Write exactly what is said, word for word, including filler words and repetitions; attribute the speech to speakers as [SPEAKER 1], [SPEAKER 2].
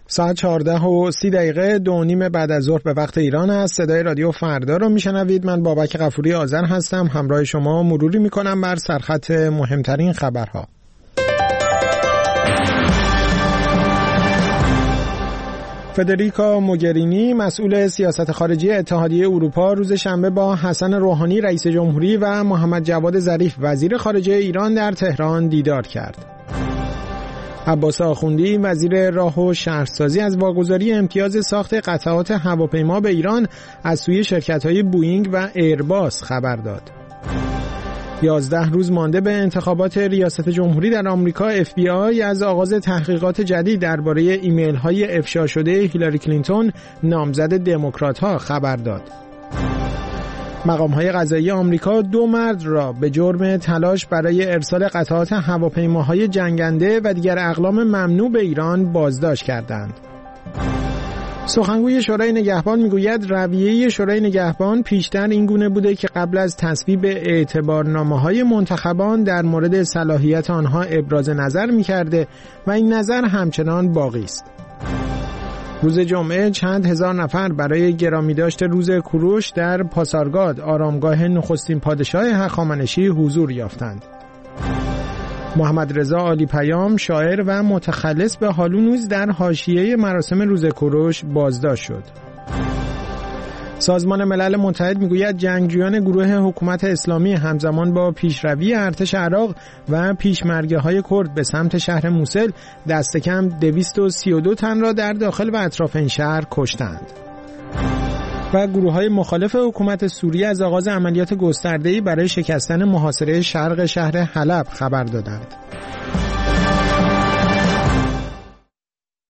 [SPEAKER 1] ساعت چهارده و سی دقیقه دو نیم بعد از ظهر به وقت ایران است. صدای رادیو فردا رو میشنوید. من بابک غفوری آذر هستم. همراه شما مروری میکنم بر سرخط مهمترین خبرها. فدریکا موگرینی مسئول سیاست خارجی اتحادیه اروپا روز شنبه با حسن روحانی رئیس جمهوری و محمد جواد ظریف وزیر خارجه ایران در تهران دیدار کرد. عباس آخوندی وزیر راه و شهرسازی از واگذاری امتیاز ساخت قطعات هواپیما به ایران از سوی شرکت‌های بوئینگ و ایرباس خبر داد. یازده روز مانده به انتخابات ریاست جمهوری در آمریکا، اف بی آی از آغاز تحقیقات جدید درباره ایمیل‌های افشا شده هیلاری کلینتون نامزد دموکرات‌ها خبر داد. مقام‌های قضایی آمریکا دو مرد را به جرم تلاش برای ارسال قطعات هواپیماهای جنگنده و دیگر اقلام ممنوع به ایران بازداشت کردند. سخنگوی شورای نگهبان میگوید رویه شورای نگهبان پیشتر این گونه بوده که قبل از تصویب اعتبارنامه‌های منتخبان در مورد صلاحیت آنها ابراز نظر می‌کرده و این نظر همچنان باقی است. روز جمعه چند هزار نفر برای گرامی داشت روز کوروش در پاسارگاد، آرامگاه نخستین پادشاه هخامنشی حضور یافتند. محمد رضا عالی پیام شاعر و متخلص به هالونوز در حاشیه مراسم روز کوروش بازداشت شد. سازمان ملل متحد میگوید جنگجویان گروه حکومت اسلامی همزمان با پیشروی ارتش عراق و پیشمرگه‌های کرد به سمت شهر موصل دست کم دویست و سی و دو تن را در داخل و اطراف این شهر کشتند. و گروه‌های مخالف حکومت سوریه از آغاز عملیات گسترده‌ای برای شکستن محاصره شرق شهر حلب خبر دادند.